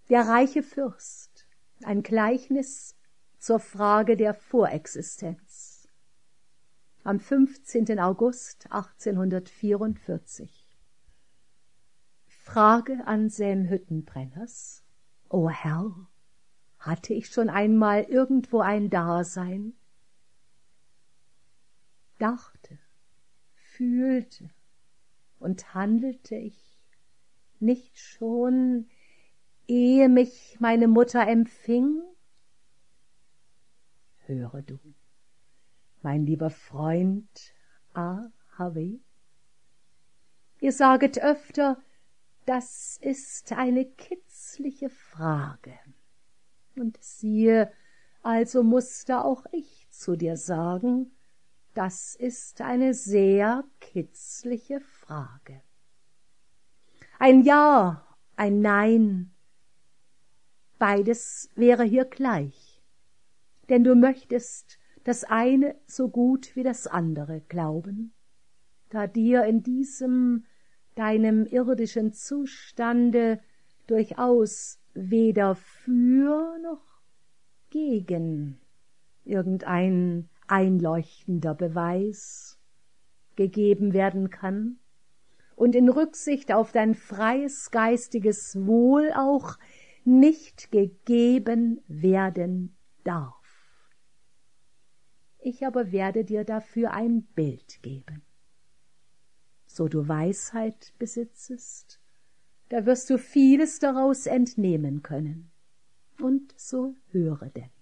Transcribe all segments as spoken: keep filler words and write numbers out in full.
Der reiche Fürst, ein Gleichnis zur Frage der Vorexistenz. Am fünfzehnten August achtzehnhundertvierundvierzig. Frage Anselm Hüttenbrenners: O Herr, hatte ich schon einmal irgendwo ein Dasein? Dachte, fühlte und handelte ich nicht schon, ehe mich meine Mutter empfing? Höre du, mein lieber Freund A. H W., ihr saget öfter, das ist eine kitzliche Frage. Und siehe, also mußte auch ich zu dir sagen, das ist eine sehr kitzliche Frage. Ein Ja, ein Nein, beides wäre hier gleich, denn du möchtest das eine so gut wie das andere glauben, da dir in diesem deinem irdischen Zustande durchaus weder für noch gegen irgendein einleuchtender Beweis gegeben werden kann und in Rücksicht auf dein freies geistiges Wohl auch nicht gegeben werden darf. Ich aber werde dir dafür ein Bild geben. So du Weisheit besitzest, da wirst du vieles daraus entnehmen können. Und so höre denn.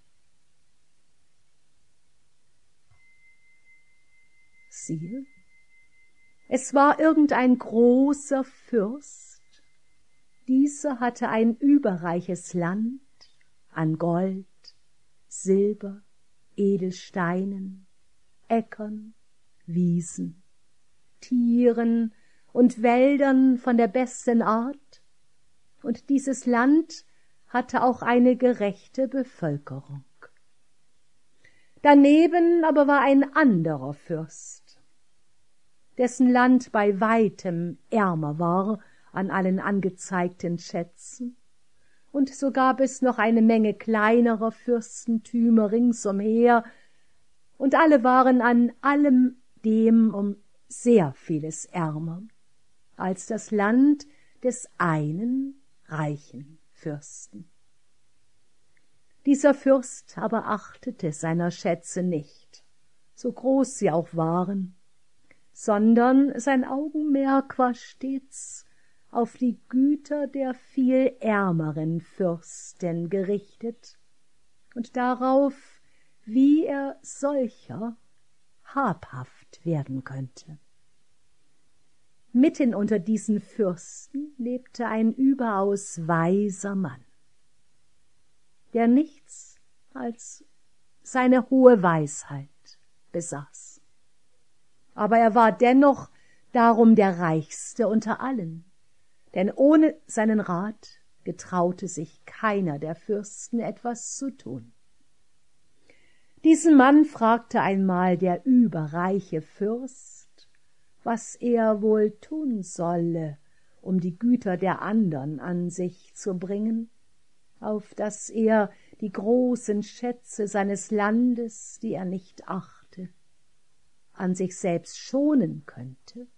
Siehe, es war irgendein großer Fürst, dieser hatte ein überreiches Land an Gold, Silber, Edelsteinen, Äckern, Wiesen, Tieren und Wäldern von der besten Art, und dieses Land hatte auch eine gerechte Bevölkerung. Daneben aber war ein anderer Fürst, dessen Land bei weitem ärmer war an allen angezeigten Schätzen, und so gab es noch eine Menge kleinerer Fürstentümer ringsumher, und alle waren an allem dem um sehr vieles ärmer als das Land des einen reichen Fürsten. Dieser Fürst aber achtete seiner Schätze nicht, so groß sie auch waren, sondern sein Augenmerk war stets auf die Güter der viel ärmeren Fürsten gerichtet und darauf, wie er solcher habhaft werden könnte. Mitten unter diesen Fürsten lebte ein überaus weiser Mann, der nichts als seine hohe Weisheit besaß. Aber er war dennoch darum der Reichste unter allen, denn ohne seinen Rat getraute sich keiner der Fürsten etwas zu tun. Diesen Mann fragte einmal der überreiche Fürst, was er wohl tun solle, um die Güter der andern an sich zu bringen, auf dass er die großen Schätze seines Landes, die er nicht achte, an sich selbst schonen könnte.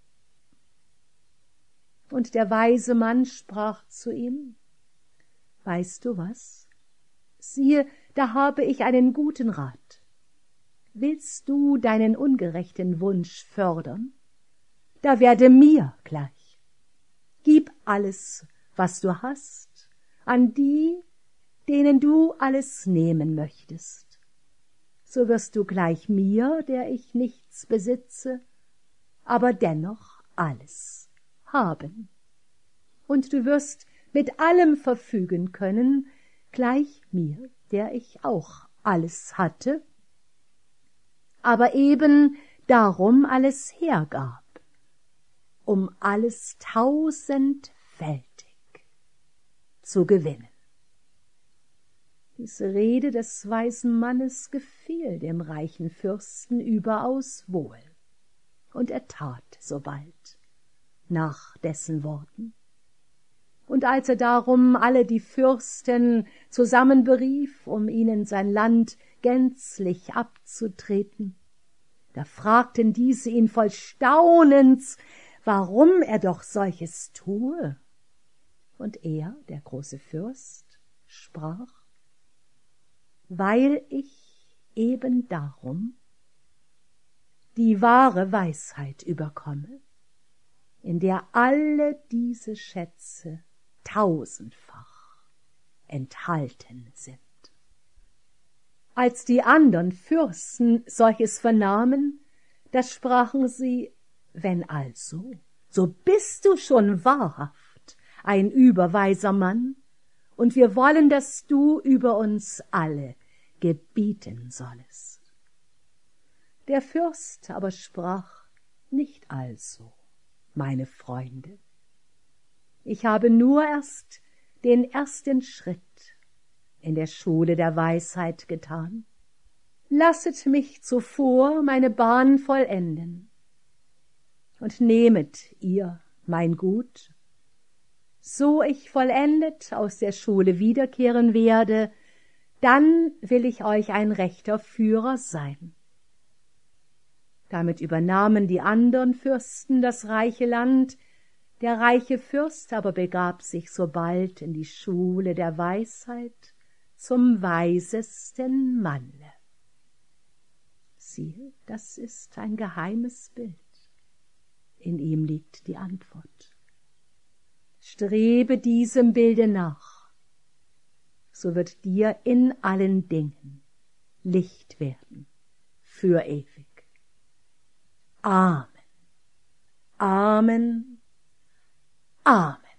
Und der weise Mann sprach zu ihm: Weißt du was? Siehe, da habe ich einen guten Rat. Willst du deinen ungerechten Wunsch fördern? Da werde mir gleich. Gib alles, was du hast, an die, denen du alles nehmen möchtest. So wirst du gleich mir, der ich nichts besitze, aber dennoch alles haben. Und du wirst mit allem verfügen können, gleich mir, der ich auch alles hatte, aber eben darum alles hergab, um alles tausendfältig zu gewinnen. Diese Rede des weisen Mannes gefiel dem reichen Fürsten überaus wohl, und er tat so bald nach dessen Worten. Und als er darum alle die Fürsten zusammenberief, um ihnen sein Land gänzlich abzutreten, da fragten diese ihn voll Staunens, warum er doch solches tue. Und er, der große Fürst, sprach, weil ich eben darum die wahre Weisheit überkomme, in der alle diese Schätze tausendfach enthalten sind. Als die andern Fürsten solches vernahmen, da sprachen sie, wenn also, so bist du schon wahrhaft ein überweiser Mann, und wir wollen, dass du über uns alle gebieten sollest. Der Fürst aber sprach, nicht also, meine Freunde. Ich habe nur erst den ersten Schritt in der Schule der Weisheit getan. Lasset mich zuvor meine Bahn vollenden. Und nehmet ihr mein Gut, so ich vollendet aus der Schule wiederkehren werde, dann will ich euch ein rechter Führer sein. Damit übernahmen die andern Fürsten das reiche Land, der reiche Fürst aber begab sich sobald in die Schule der Weisheit zum weisesten Manne. Siehe, das ist ein geheimes Bild. In ihm liegt die Antwort. Strebe diesem Bilde nach, so wird dir in allen Dingen Licht werden für ewig. Amen. Amen. Amen.